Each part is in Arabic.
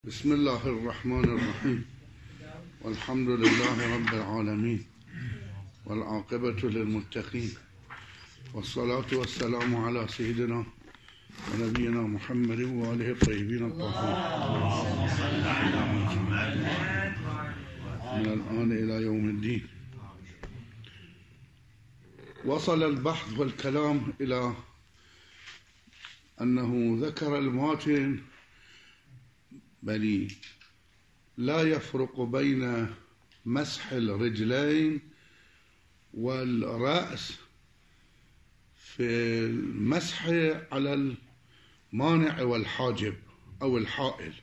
بسم الله الرحمن الرحيم والحمد لله رب العالمين والعاقبة للمتقين والصلاة والسلام على سيدنا ونبينا محمد وآله الطيبين الطاهرين من الآن إلى يوم الدين. وصل البحث والكلام إلى أنه ذكر الماتن بل لا يفرق بين مسح الرجلين والرأس في المسح على المانع والحاجب أو الحائل،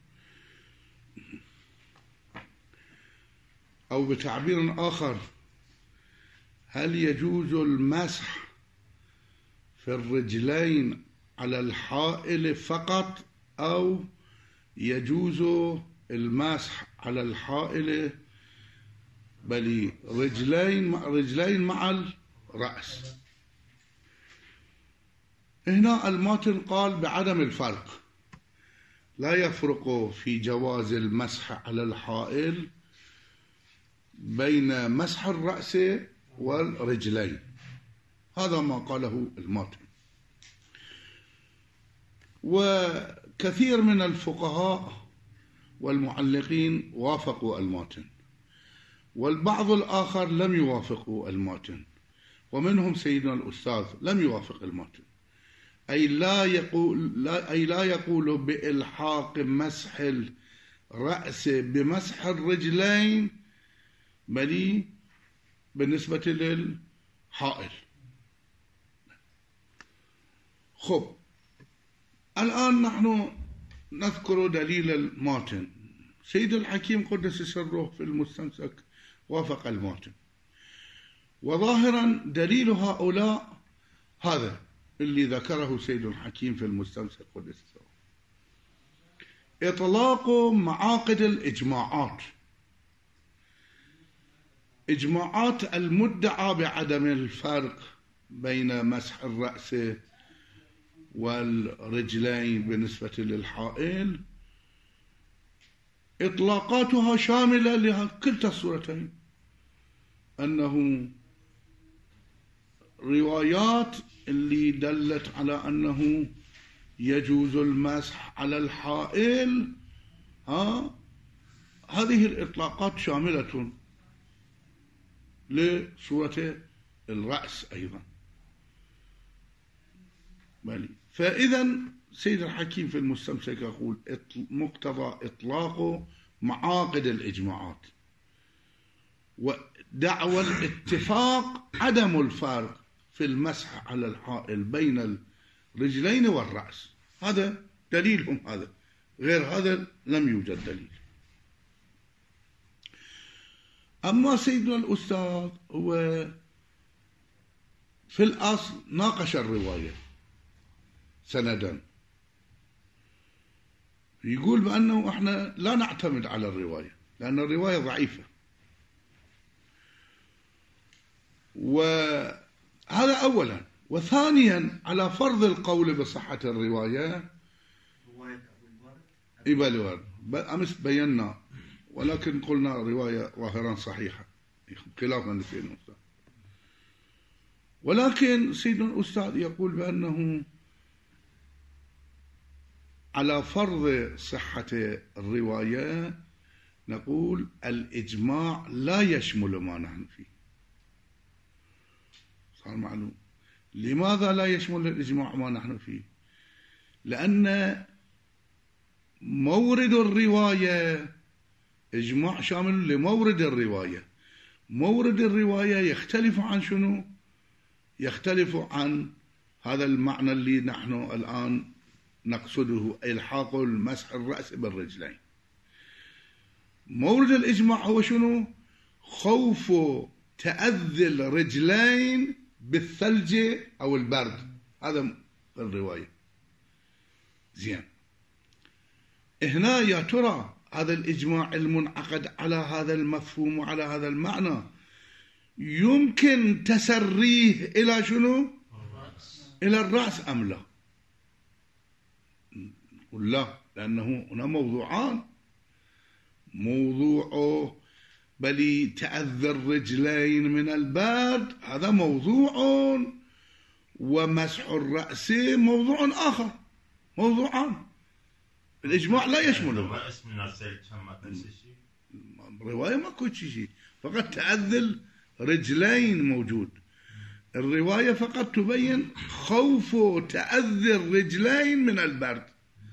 أو بتعبير آخر، هل يجوز المسح في الرجلين على الحائل فقط أو يجوز المسح على الحائل بل رجلين مع الرأس؟ هنا الماتن قال بعدم الفرق، لا يفرق في جواز المسح على الحائل بين مسح الرأس والرجلين. هذا ما قاله الماتن. وكثير من الفقهاء والمعلقين وافقوا الماتن، والبعض الآخر لم يوافقوا الماتن، ومنهم سيدنا الأستاذ لم يوافق الماتن، أي لا يقول بإلحاق مسح الرأس بمسح الرجلين بل بالنسبة للحائل. خب، الآن نحن نذكر دليل الماتن. سيد الحكيم قدس سره في المستمسك وافق الماتن، وظاهرا دليل هؤلاء هذا اللي ذكره سيد الحكيم في المستمسك قدس سره، إطلاق معاقد الإجماعات، إجماعات المدعى بعدم الفرق بين مسح الرأس والرجلين بالنسبة للحائل، إطلاقاتها شاملة لكلتا الصورتين، أنه روايات اللي دلت على أنه يجوز المسح على الحائل، هذه الإطلاقات شاملة لصورة الرأس أيضا. فإذا سيد الحكيم في المستمسك يقول مقتضى إطلاق معاقد الإجماعات ودعوى الاتفاق عدم الفارق في المسح على الحائل بين الرجلين والرأس، هذا دليلهم، هذا غير هذا لم يوجد دليل. أما سيدنا الأستاذ هو في الأصل ناقش الرواية سندا، يقول بأنه احنا لا نعتمد على الرواية لأن الرواية ضعيفة، وهذا أولا. وثانيا على فرض القول بصحة الرواية أمس بينا، ولكن قلنا رواية ظاهرا صحيحة خلافا لسيدنا الأستاذ، ولكن سيدنا الأستاذ يقول بأنه على فرض صحة الرواية نقول الإجماع لا يشمل ما نحن فيه. صار معلوم لماذا لا يشمل الإجماع ما نحن فيه؟ لأن مورد الرواية إجماع شامل لمورد الرواية، مورد الرواية يختلف عن شنو؟ يختلف عن هذا المعنى اللي نحن الآن نقصده، إلحاق المسح الرأس بالرجلين. مورد الإجماع هو شنو؟ خوف تأذي الرجلين بالثلج أو البرد، هذا الرواية. زين، هنا يا ترى هذا الإجماع المنعقد على هذا المفهوم وعلى هذا المعنى يمكن تسريه إلى شنو؟ إلى الرأس أم لا؟ قل لا، لأنه هنا موضوعان. موضوع بل تأذي الرجلين من البرد هذا موضوع، ومسح الرأس موضوع آخر، موضوعان. الإجماع لا يشمل الرأس من الرجلين الرواية ماكو شيء، فقط تأذي الرجلين موجود. الرواية فقط تبين خوف تأذي الرجلين من البرد،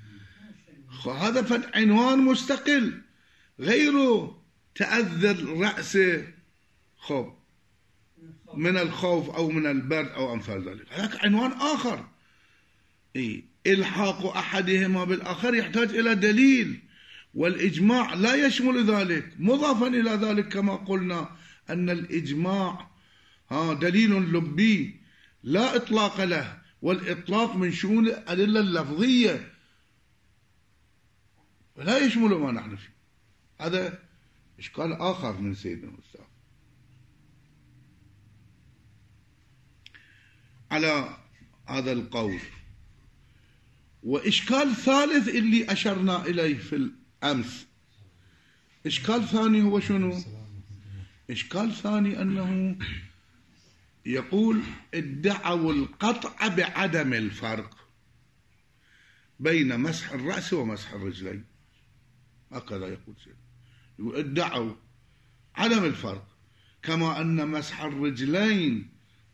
هذا عنوان مستقل غير تأذي الرأس خوف من الخوف أو من البرد أو أمثال ذلك، هذا عنوان آخر. إلحاق أحدهما بالآخر يحتاج إلى دليل، والإجماع لا يشمل ذلك. مضافا إلى ذلك كما قلنا أن الإجماع دليل لبي لا إطلاق له، والإطلاق من شؤون الأدلة اللفظية لا يشمل ما نحن فيه. هذا إشكال آخر من سيدنا الأستاذ. على هذا القول، وإشكال ثالث اللي أشرنا إليه في الأمس، إشكال ثاني هو شنو؟ إشكال ثاني أنه يقول ادعوا القطع بعدم الفرق بين مسح الرأس ومسح الرجلين، هكذا يقول سيدنا، يقول ادعوا عدم الفرق، كما أن مسح الرجلين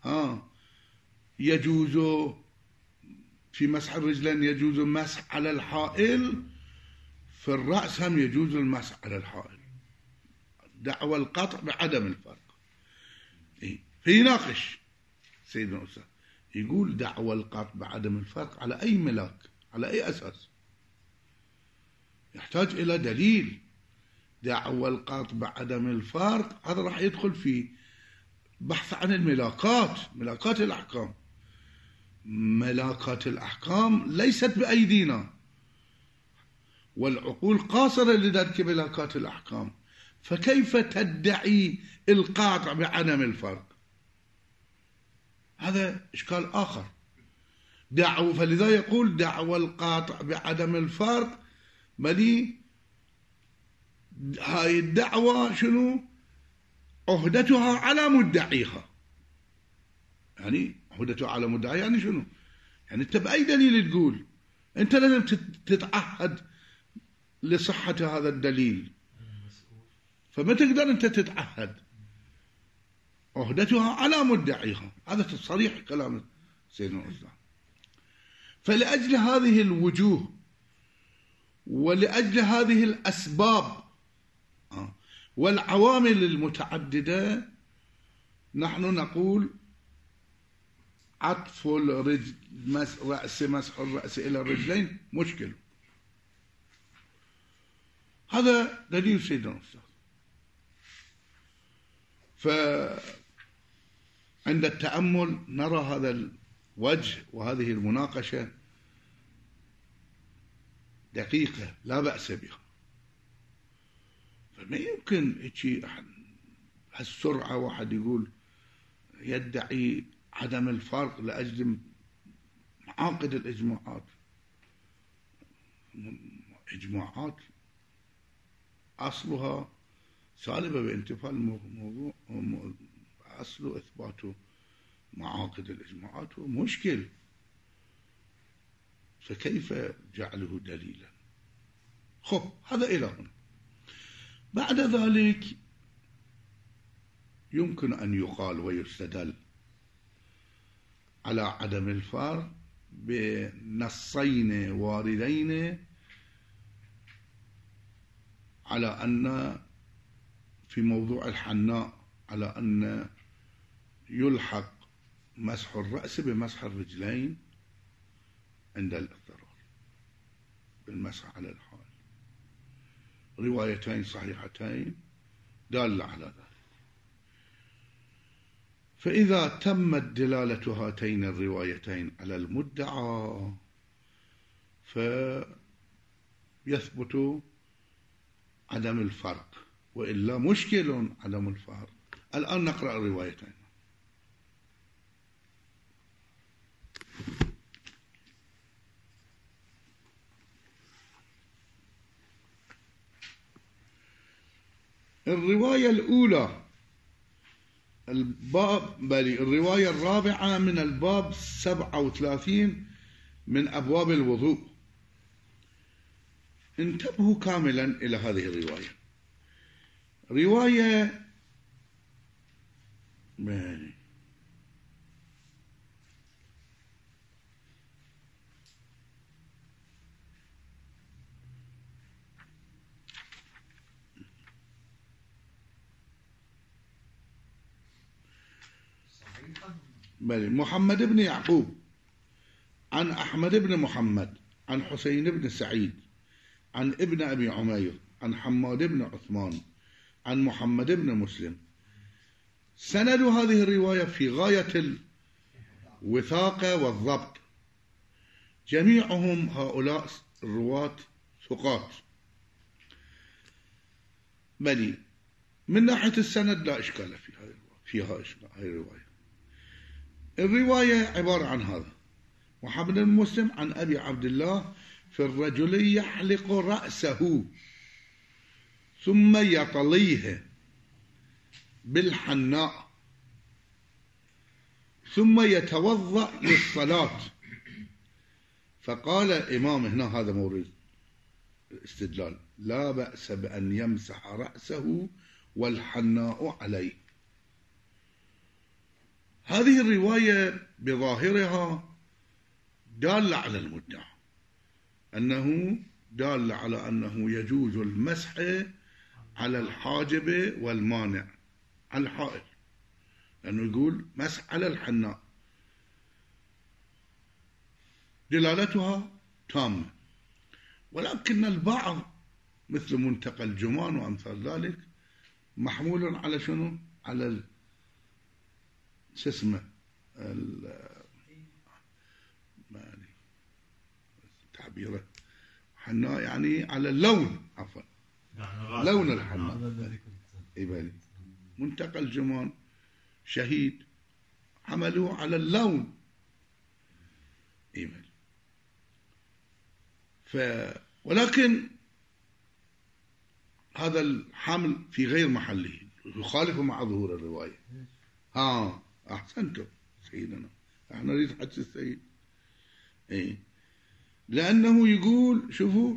يجوز في مسح الرجلين يجوز المسح على الحائل، في الرأس هم يجوز المسح على الحائل. دعوى القطع بعدم الفرق. فيناقش سيدنا الأستاذ يقول دعوى القطع بعدم الفرق على أي ملاك، على أي أساس؟ يحتاج إلى دليل. دعوى القطع بعدم الفرق هذا راح يدخل في بحث عن الملاكات، ملاكات الأحكام. ملاكات الأحكام ليست بأيدينا، والعقول قاصرة لدرك ملاكات الأحكام، فكيف تدعي القاطع بعدم الفرق؟ هذا إشكال آخر. فلذا يقول دعوى القاطع بعدم الفرق، بل هاي الدعوة شنو؟ عهدتها على مدعيها. يعني عهدتها على مدعيها يعني شنو؟ يعني أنت بأي دليل تقول؟ أنت لازم تتعهد لصحة هذا الدليل، فما تقدر أنت تتعهد. عهدتها على مدعيها، هذا صريح كلام سيدنا الأستاذ. فلأجل هذه الوجوه ولأجل هذه الأسباب والعوامل المتعددة، نحن نقول عطف مسح الرأس إلى الرجلين مشكل. هذا دليل سيدنا الأستاذ. فعند التأمل نرى هذا الوجه وهذه المناقشة دقيقة لا بأس بها. فما يمكن هالسرعة واحد يقول يدعي عدم الفرق لأجل معاقد الإجماعات. إجماعات أصلها سالبة بانتفاء الموضوع، أصل إثبات معاقد الإجماعات مشكل، فكيف جعله دليلا؟ خب هذا إلى هنا. بعد ذلك يمكن أن يقال ويستدل على عدم الفرق بنصين واردين على أن في موضوع الحناء على أن يلحق مسح الرأس بمسح الرجلين عند الاضطرار بالمسح على الحائل، روايتين صحيحتين دالة على ذلك. فإذا تمت دلالة هاتين الروايتين على المدعى فيثبت عدم الفرق، وإلا مشكل عدم الفرق. الآن نقرأ الروايتين. الرواية الأولى الرواية الرابعة من الباب 37 من أبواب الوضوء. انتبهوا كاملا إلى هذه الرواية. رواية محمد بن يعقوب عن أحمد بن محمد عن حسين بن سعيد عن ابن أبي عمير عن حماد بن عثمان عن محمد بن مسلم. سند هذه الرواية في غاية الوثاقة والضبط، جميعهم هؤلاء الرواة ثقات. من ناحية السند لا إشكال فيها هذه الرواية. الرواية عبارة عن هذا: محمد بن مسلم عن أبي عبد الله في الرجل يحلق رأسه ثم يطليه بالحناء ثم يتوضأ للصلاة. فقال الإمام هنا، هذا مورد الاستدلال: لا بأس بأن يمسح رأسه والحناء عليه. هذه الرواية بظاهرها دالة على المدعى، أنه دالة على أنه يجوز المسح على الحاجب والمانع على الحائل، لأنه يقول مسح على الحناء، دلالتها تامة. ولكن البعض مثل منتقى الجمان وأمثال ذلك محمول على شنو؟ على اسمه تعبيره حناء، يعني على اللون، عفوا لون الحناء. منتقى الجمان شهيد حملوه على اللون. ولكن هذا الحمل في غير محله، يخالف مع ظهور الرواية. أحسنتم سيدنا، احنا نريد حديث السيد. لأنه يقول شوفوا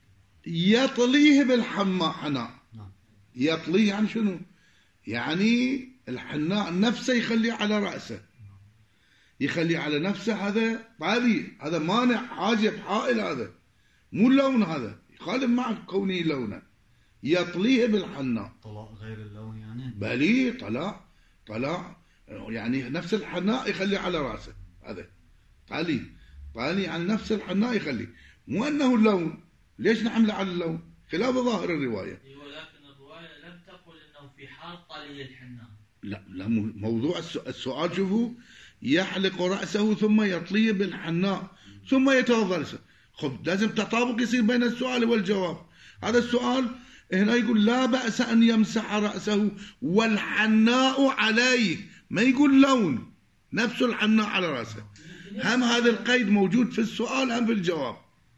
يطليه بالحناء. يطليه يعني شنو؟ يعني الحناء نفسه يخليه على رأسه، يخليه على نفسه. هذا طالي، هذا مانع حاجب حائل، هذا مو اللون، هذا يخالف مع كونه لونه. يطليه بالحناء. طلاء غير اللون يعني؟ بلي طلاء يعني نفس الحناء يخليه على رأسه. هذا طالي يعني نفس الحناء يخليه، مو أنه اللون. ليش نحمله على اللون؟ خلاف ظاهر الرواية. ولكن الرواية لم تقل أنه في حال طلي الحناء. لا موضوع السؤال شوفوا: يحلق رأسه ثم يطليه بالحناء ثم يتوضأ. خب لازم تطابق يصير بين السؤال والجواب. هذا السؤال هنا يقول لا بأس أن يمسح رأسه والحناء عليه، ما يقول لون، نفس الحناء على رأسه. هم هذا القيد موجود في السؤال هم في الجواب.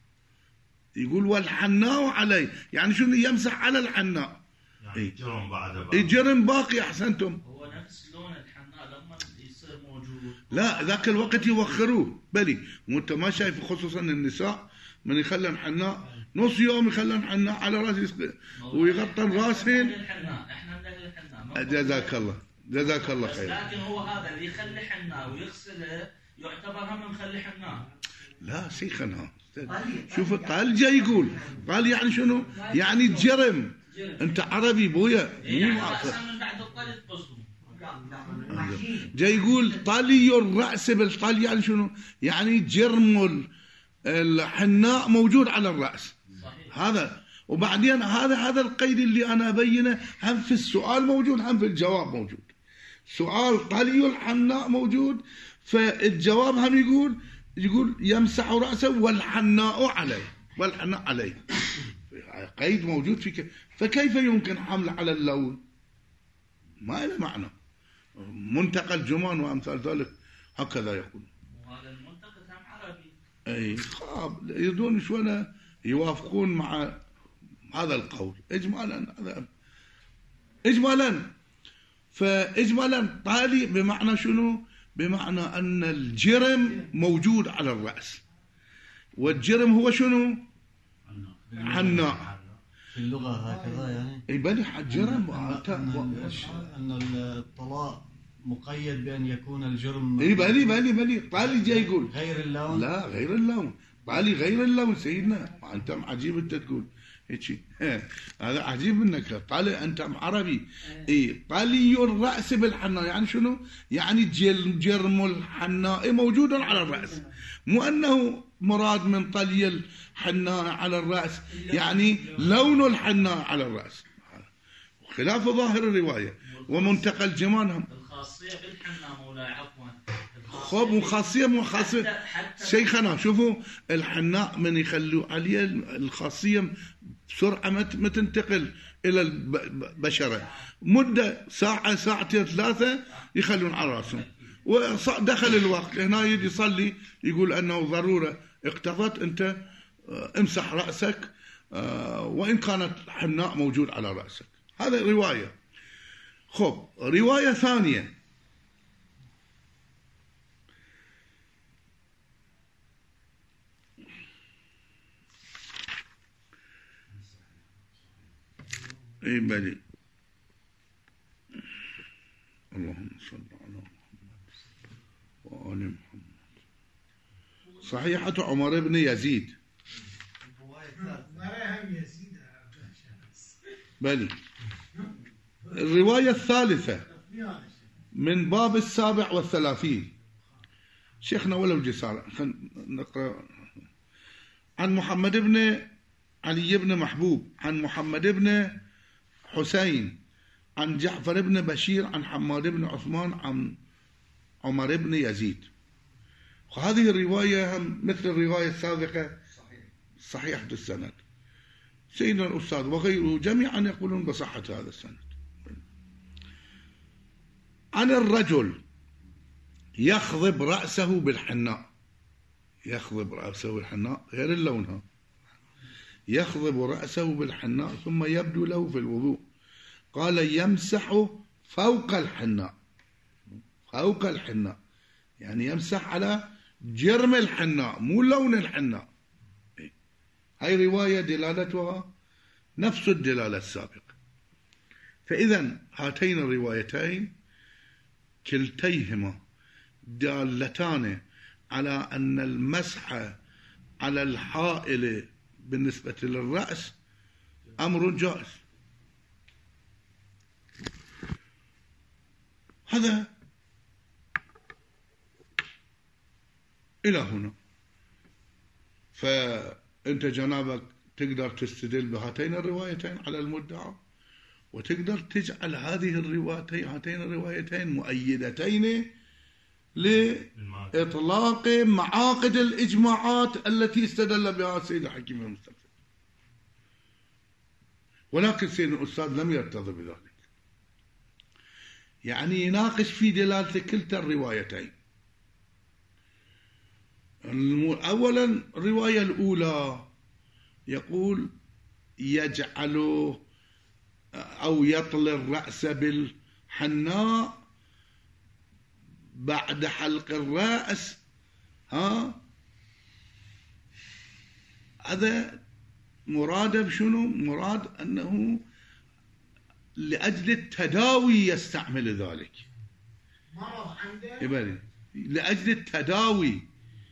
يقول والحناء عليه، يعني شنو؟ يمسح على الحناء، يعني جرم بعد جرم باقي. أحسنتم. هو نفس لون الحناء لما يصير موجود. لا ذاك الوقت يوخروه. بلي مو انت ما شايف خصوصا النساء من يخلن حناء نص يوم يخلن حناء على راس ويغطى راسهن. احنا من اهل الحناء. جزاك الله خير. لكن هو هذا اللي يخلي حناء ويغسله يعتبر هم مخلي حناء. لا سيخنها. شوف الطال جاي يقول قال يعني شنو؟ يعني جرم. انت عربي بويا مو عارف. من بعد الطلي قصده جاي يقول طالي الرأس بالطال، يعني شنو؟ يعني جرم الحناء موجود على الرأس. صحيح. هذا وبعدين هذا القيد اللي أنا أبينه هم في السؤال موجود هم في الجواب موجود. سؤال طلي الحناء موجود، فالجواب هم يقول يمسح رأسه والحناء عليه. قيد موجود في فكيف يمكن حمل على اللون؟ ما له معنى. منتقى الجمان وأمثال ذلك هكذا يقول. وهذا المنتقى هم عربي. أي يريدون شوية يوافقون مع هذا القول إجمالا. هذا إجمالا. فإجمالا طالي بمعنى شنو؟ بمعنى أن الجرم موجود على الرأس، والجرم هو شنو؟ حناء. في اللغة هكذا يعني. اي بلي الجرم أن الطلاق مقيد بأن يكون الجرم. اي بلي طالي جاي يقول غير اللون. لا غير اللون، طالي غير اللون سيدنا. انت عجيب انت تقول هيك. هذا عجيب منك طالي، انت عربي. اي طالي الرأس بالحناء يعني شنو؟ يعني جرم الحناء موجود على الرأس، مو انه مراد من طلي الحناء على الرأس يعني لون الحناء على الرأس، خلاف ظاهر الرواية ومنتقى الجمال. الخاصية بالحناء مولاي عفوا. خب مو خاصية شيخنا. شوفوا الحناء من يخلوا عليه الخاصية بسرعة ما تنتقل إلى البشرة، مدة ساعة ساعتين ثلاثة يخلون على رأسهم، ودخل الوقت هنا يجي يصلي يقول أنه ضرورة اقتضت أنت امسح رأسك وإن كانت حناء موجود على رأسك. هذا رواية. خب رواية ثانية اي بلي. اللهم صل على محمد وآل محمد. صحيحة عمر بن يزيد. بلي. الرواية الثالثة من باب 37 شيخنا ولو جسارة. نقرأ. عن محمد بن علي بن محبوب عن محمد بن حسين عن جعفر بن بشير عن حماد بن عثمان عن عمر بن يزيد. وهذه الرواية مثل الرواية السابقة صحيحة السند. سيدنا الأستاذ وغيره جميعا يقولون بصحة هذا السند. عن الرجل يخضب رأسه بالحناء. يخضب رأسه بالحناء غير اللون. يخضب رأسه بالحناء ثم يبدو له في الوضوء. قال يمسح فوق الحناء. فوق الحناء يعني يمسح على جرم الحناء مو لون الحناء. هاي رواية دلالتها نفس الدلالة السابقة. فإذا هاتين الروايتين كلتيهما دالتان على أن المسح على الحائل بالنسبة للرأس أمر جائز. هذا إلى هنا. فأنت جنابك تقدر تستدل بهاتين الروايتين على المدعى، وتقدر تجعل هاتين الروايتين مؤيدتين لإطلاق معاقد الإجماعات التي استدل بها السيد الحكيم المستقبل. ولكن سيد الأستاذ لم يرتضي بذلك، يعني يناقش في دلالة كلتا الروايتين. أولا الرواية الأولى يقول يجعل أو يطلي الرأس بالحناء بعد حلق الرأس. هذا مراده بشنو؟ مراد أنه لأجل التداوي يستعمل ذلك. مرض عنده لأجل التداوي.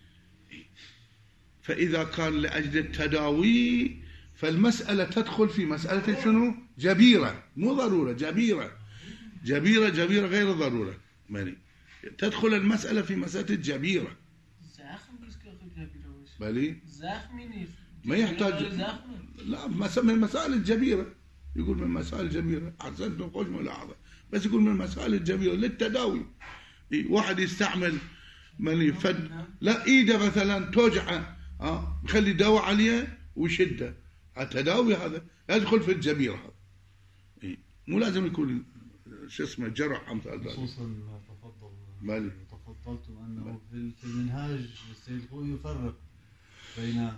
فإذا كان لأجل التداوي فالمسألة تدخل في مسألة شنو؟ جبيرة، مو ضرورة، جبيرة غير ضرورة. تدخل المسألة في مسألة الجبيرة. بلي ما يحتاج. لا من مسائل الجبيرة. يقول من مسائل الجبيرة. أحسنتم خوش ملاحظة. بس يقول من مسائل الجبيرة للتداوي. واحد يستعمل من يفد لا إيده مثلا توجعه يخلي دواء عليه ويشده. التداوي هذا يدخل في الجبيرة. هذا مو لازم يكون شو اسمه جرح أمثال ذلك. خصوصا ما تفضلتم أنه في المنهاج السيد الخوي يفرق بين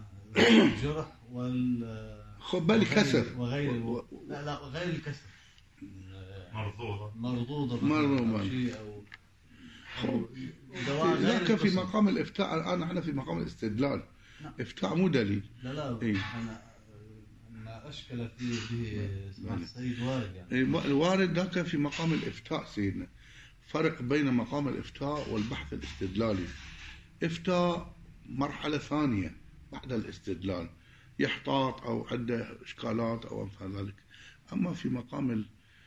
الجرح خب بالي كسر وغير لا غير الكسر. مرضوضة مرضوضة. أو شيء أو دواء غير ذاك في القسم. مقام الإفتاء. الآن احنا في مقام الاستدلال. نعم. إفتاء مو دليل. لا إيه. أنا ما أشكل فيه به سماحة السيد وارد يعني. الوارد ذاك في مقام الإفتاء سيدنا. فرق بين مقام الإفتاء والبحث الاستدلالي. إفتاء مرحلة ثانية بعد الاستدلال، يحتاط أو عنده إشكالات أو أمثال ذلك. أما في مقام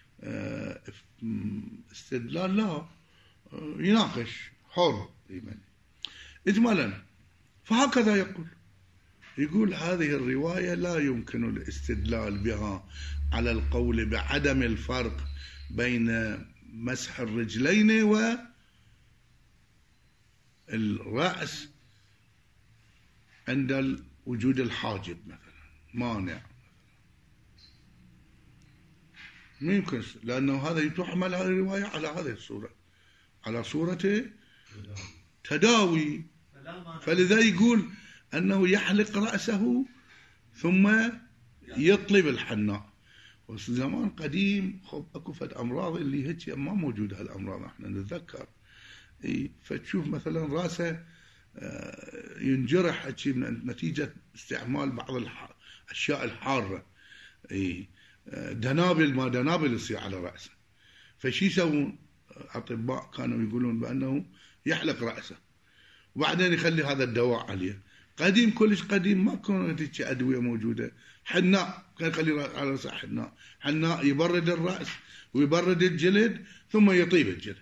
الاستدلال لا، يناقش حر إجمالا. فهكذا يقول هذه الرواية لا يمكن الاستدلال بها على القول بعدم الفرق بين مسح الرجلين والرأس عند وجود الحاجب مثلا، مانع. ما يمكن، لأنه هذا تحمل هذه الرواية على هذه الصورة، على صورة تداوي. فلذا يقول أنه يحلق رأسه ثم يطلب الحناء. وزمان قديم اكو فد أمراض اللي هيك ما موجودة هالأمراض، احنا نتذكر. فتشوف مثلا رأسه ينجرح نتيجة استعمال بعض الأشياء الحارة. دنابل يصير على رأسه. فشي يسوون أطباء؟ كانوا يقولون بأنه يحلق رأسه وبعدين يخلي هذا الدواء عليه. قديم كلش قديم ما كانت هيك أدوية موجودة. حناء كان يخلي على رأسه حناء يبرد الرأس ويبرد الجلد ثم يطيب الجلد.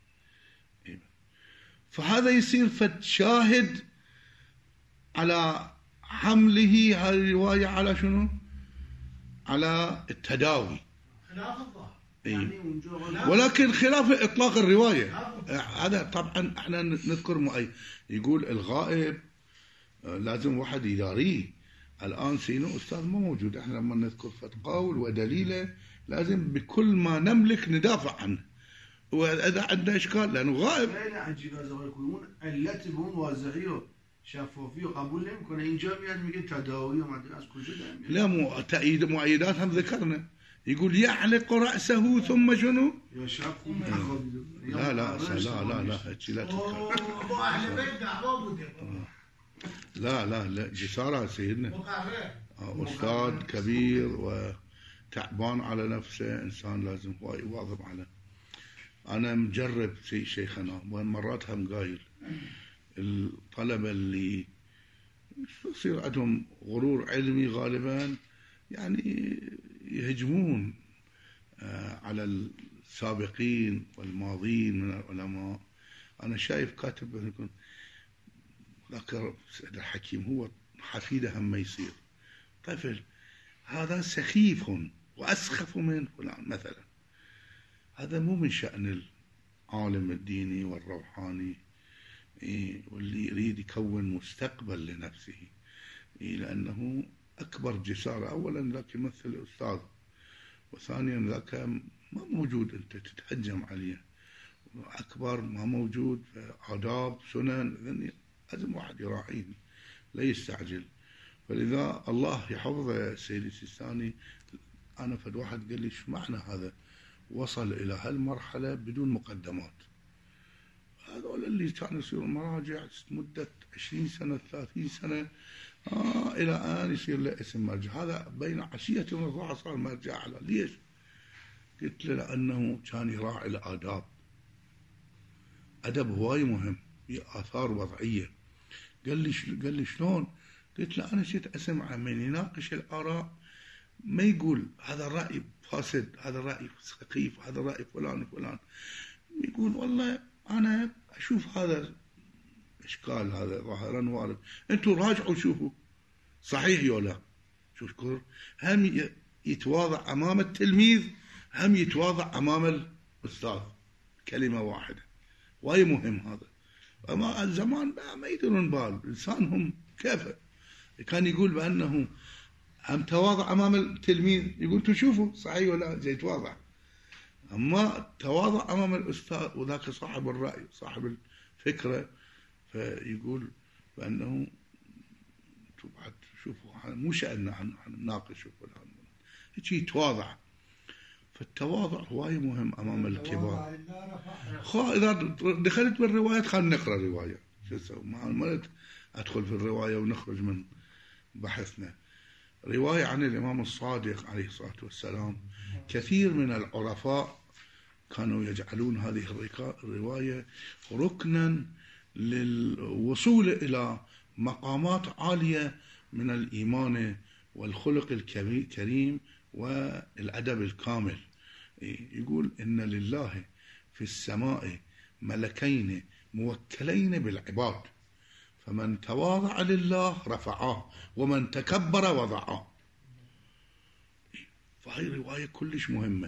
فهذا يصير شاهد على حمله هذه الرواية على شنو؟ على التداوي. خلاف الظاهر يعني ولكن خلاف إطلاق الرواية. هذا طبعا احنا نذكر يقول الغائب لازم واحد يداريه. الآن سينو أستاذ ما موجود. احنا لما نذكر قول ودليله لازم بكل ما نملك ندافع عنه، وإذا عندنا إشكال لأنه غائب. لا عجيب هذا يقولون علت بون واضحية شفافية قبول لهم كنا إنجا مياد ميجي تداوي وما أدري أسكو جدا. لا مو تأييد مؤيدات هم ذكرنا. يقول يحلق رأسه ثم شنو؟ لا لا هاتشي لا تذكر. لا جسارة سيدنا. أستاذ كبير وتعبان على نفسه، إنسان لازم هو يواظب عليه. أنا مجرب شيخنا ومرات هم قايل الطلبة اللي يصير عندهم غرور علمي غالبا يعني يهجمون على السابقين والماضين من العلماء. أنا شايف كاتب يكون ذكر سيد الحكيم هو حفيده هم ما يصير طفل، هذا سخيف وأسخف من فلان مثلا. هذا مو من شأن العالم الديني والروحاني واللي يريد يكون مستقبل لنفسه، لأنه أكبر جسارة. أولا ذاك يمثل أستاذ، وثانيا ذاك ما موجود أنت تتهجم عليه. أكبر ما موجود آداب سنن لازم واحد يراعيه لا يستعجل. فلذا الله يحفظه سيدي السيستاني. أنا فد واحد قال لي شو معنى هذا وصل إلى هالمرحلة بدون مقدمات؟ هذول اللي كانوا يصيرون مراجع مدة 20 سنة 30 سنة إلى أن يصير له اسم مرجع. هذا بين عشية وضحى صار مرجع على. ليش؟ قلت له لأنه كان يراعي الآداب. أدب هواي مهم، آثار وضعية. قال لي شلون؟ قلت له أنا شئت أسمع من يناقش الآراء ما يقول هذا الرأي فاسد، هذا الرأي سخيف، هذا الرأي فلان. يقول والله أنا أشوف هذا إشكال، هذا ظاهرا وارد، أنتم راجعوا شوفوا صحيح ولا. شوف هم يتواضع أمام التلميذ، هم يتواضع أمام الأستاذ. كلمة واحدة واي مهم هذا. أما الزمان ما يدرون بال الإنسان هم كيف كان يقول بأنه هم تواضع أمام التلميذ، يقول تشوفوا صحيح ولا زي تواضع. أما تواضع أمام الأستاذ وذاك صاحب الرأي صاحب الفكرة، فيقول بأنه شوفوا مو شأننا نناقش هيك يتواضع. فالتواضع هواي مهم أمام الكبار. إذا دخلت بالروايات خلينا نقرأ رواية، شو أسوي؟ ما أدخل في الرواية ونخرج من بحثنا. رواية عن الإمام الصادق عليه الصلاة والسلام، كثير من العرفاء كانوا يجعلون هذه الرواية ركنا للوصول إلى مقامات عالية من الإيمان والخلق الكريم والأدب الكامل. يقول إن لله في السماء ملكين موكلين بالعباد، فمن تواضع لله رفعاه ومن تكبر وضعاه. فهي رواية كلش مهمة.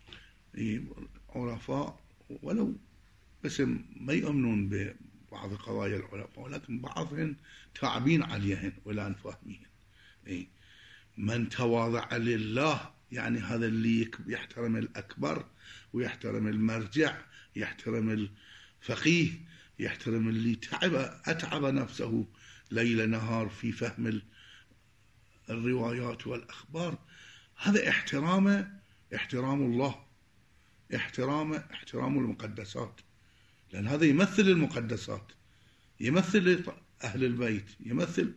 عرفاء ولو بس ما يؤمنون ببعض قضايا العلماء، ولكن بعضهم تعبين عليهن ولا فاهمين. من تواضع لله يعني هذا اللي يحترم الأكبر ويحترم المرجع، يحترم الفقيه، يحترم اللي أتعب نفسه ليل نهار في فهم الروايات والأخبار. هذا احترام الله، احترام المقدسات، لأن هذا يمثل المقدسات، يمثل أهل البيت، يمثل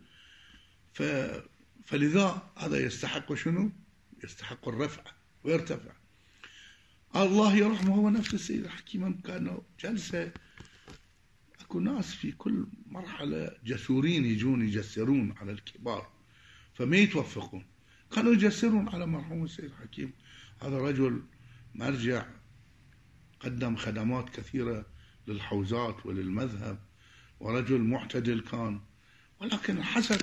فلذا هذا يستحق شنو؟ يستحق الرفع ويرتفع. الله يرحمه هو نفس السيد الحكيم، كانوا جلسة اكو ناس في كل مرحلة جسورين يجون يجسرون على الكبار فما يتوفقون، كانوا يجسرون على مرحوم السيد الحكيم. هذا رجل مرجع قدم خدمات كثيرة للحوزات وللمذهب، ورجل معتدل كان، ولكن الحسد،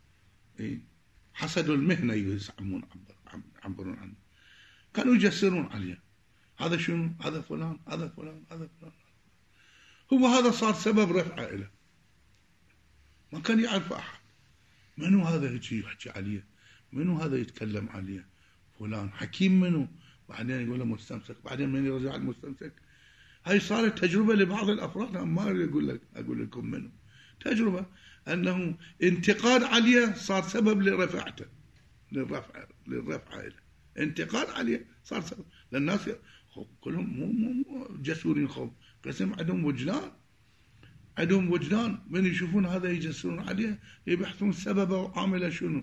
حسد المهنة يزعمون يعبرون عنه، كانوا يجسرون عليه. هذا شنو؟ هذا فلان، هذا فلان، هذا فلان. هو هذا صار سبب رفعه له، ما كان يعرف أحد منو هذا يحكي عليه، منو هذا يتكلم عليه، فلان حكيم منو، بعدين يقول له مستمسك، بعدين من يرجع المستمسك. هاي صارت تجربة لبعض الأفراد، ما أقول لكم منو، تجربة أنه انتقاد عليه صار سبب لرفعته، للرفعة له، انتقاد عليه صار سبب. للناس كلهم مو جسورين، قسم عندهم وجدان، من يشوفون هذا يجسرون عليه يبحثون سببه وعامله شنو،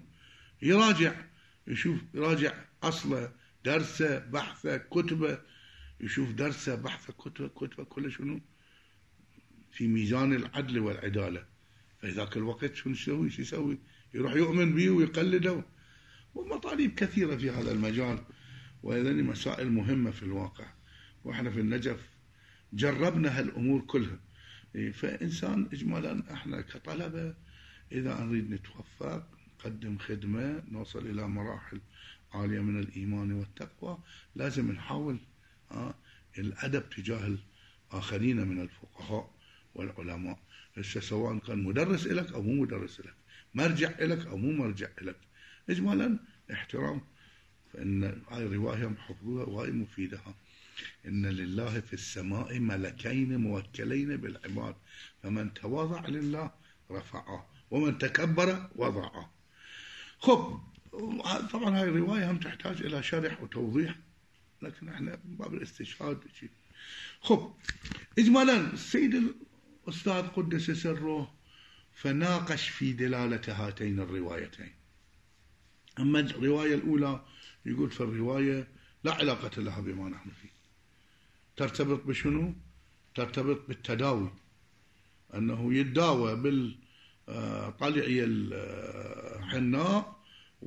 يراجع أصله، درسه، بحثه، كتبه، يشوف درسه، بحثه، كتبه كله شنو في ميزان العدل والعدالة. فذاك الوقت شو يسوي؟ يروح يؤمن به ويقلده. ومطالب كثيرة في هذا المجال، وهذه مسائل مهمة في الواقع، واحنا في النجف جربنا هالأمور كلها. فإنسان إجمالا احنا كطلبة إذا نريد نتوفق، نقدم خدمة، نوصل إلى مراحل عالية من الإيمان والتقوى، لازم نحاول الأدب تجاه الآخرين من الفقهاء والعلماء، سواء كان مدرس لك أو مو مدرس لك، مرجع لك أو مو مرجع لك، إجمالا احترام. فإن هاي الرواية محفوظة وهي مفيدة. إن لله في السماء ملكين موكلين بالعباد، فمن تواضع لله رفعه ومن تكبر وضعه. خب طبعا هاي الرواية هم تحتاج إلى شرح وتوضيح، لكن احنا باب الاستشهاد شيء. خب إجمالا السيد الأستاذ قدس سره فناقش في دلالة هاتين الروايتين. أما الرواية الأولى يقول في الرواية لا علاقة لها بما نحن فيه، ترتبط بشنو؟ ترتبط بالتداوي، أنه يتداوى بالطلعية الحناء،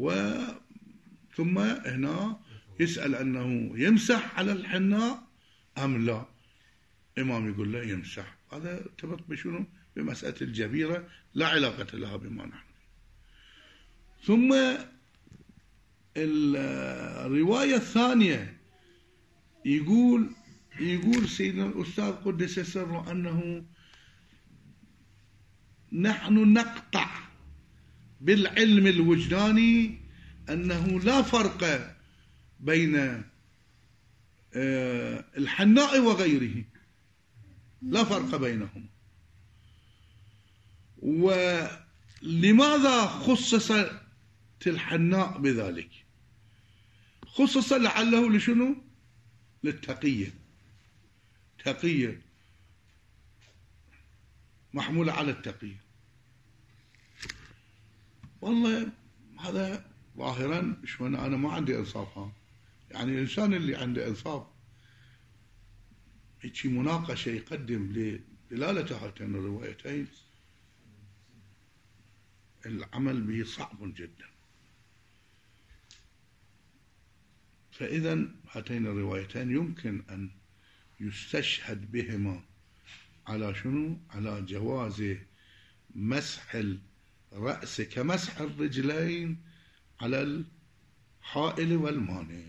ثم هنا يسأل أنه يمسح على الحناء أم لا. إمام يقول له يمسح. هذا ارتبط بشنو؟ بمسألة الجبيرة لا علاقة لها بما نحن فيه. ثم الرواية الثانية يقول سيدنا الأستاذ قدس سره أنه نحن نقطع بالعلم الوجداني أنه لا فرق بين الحناء وغيره، لا فرق بينهما. ولماذا خصصت الحناء بذلك؟ خصص لعله لشنو؟ للتقية، تقية محمولة على التقية. والله هذا ظاهرا شوان أنا ما عندي إنصاف. يعني الإنسان اللي عنده إنصاف هيك مناقشة يقدم لدلالة هاتين الروايتين العمل به صعب جدا. فإذا هاتين الروايتين يمكن أن يستشهد بهما على شنو؟ على جواز مسح الرأس كمسح الرجلين على الحائل والمانع.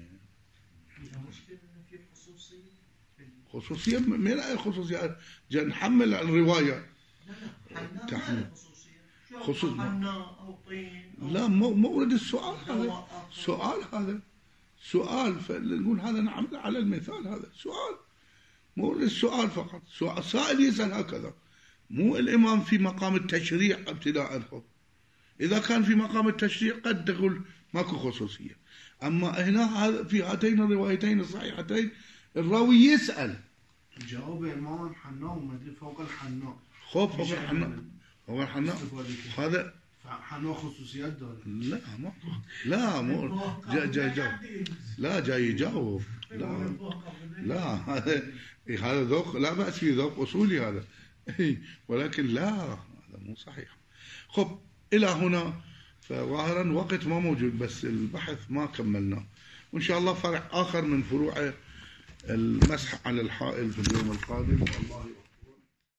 خصوصية من أي خصوصية؟ جا نحمل الرواية تحمل خصوصية. لا مو ورد السؤال هذا، هذا سؤال، فنقول هذا نعمل على المثال، هذا سؤال مو السؤال فقط، سائل يسأل هكذا، مو الإمام في مقام التشريع ابتداء. إذا كان في مقام التشريع قد تقول ماكو خصوصية، أما هنا في هاتين الروايتين الصحيحتين الراوي يسأل. جواب الإمام حناء ومدري فوق الحناء. فوق الحناء، فوق الحناء هذا حناء خصوصيات دولة. لا مو جاي يجاوب. لا هذا ذوق، لا بأس فيه، ذوق أصولي هذا. ولكن لا، هذا مو صحيح. خب إلى هنا فظاهرا وقت ما موجود، بس البحث ما كملناه، وإن شاء الله فرع آخر من فروع المسح على الحائل في اليوم القادم. الله